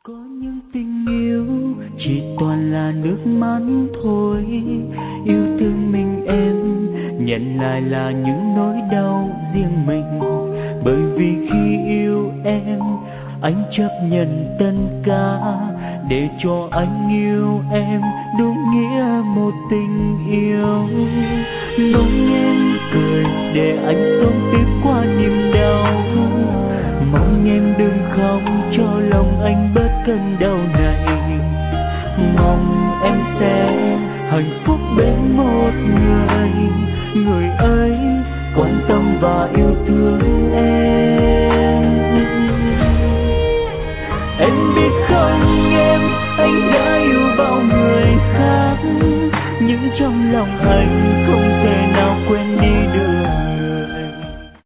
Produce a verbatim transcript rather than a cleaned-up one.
Có những tình yêu chỉ toàn là nước mắt thôi. Yêu thương mình em nhận lại là những nỗi đau riêng mình. Bởi vì khi yêu em, anh chấp nhận tất cả để cho anh yêu em đúng nghĩa một tình yêu. Mong em cười để anh sống tiếp qua niềm đau. Mong em đừng khóc cho lòng anh bớt cơn đau này. Mong em sẽ hạnh phúc bên một người, người ấy quan tâm và yêu thương em.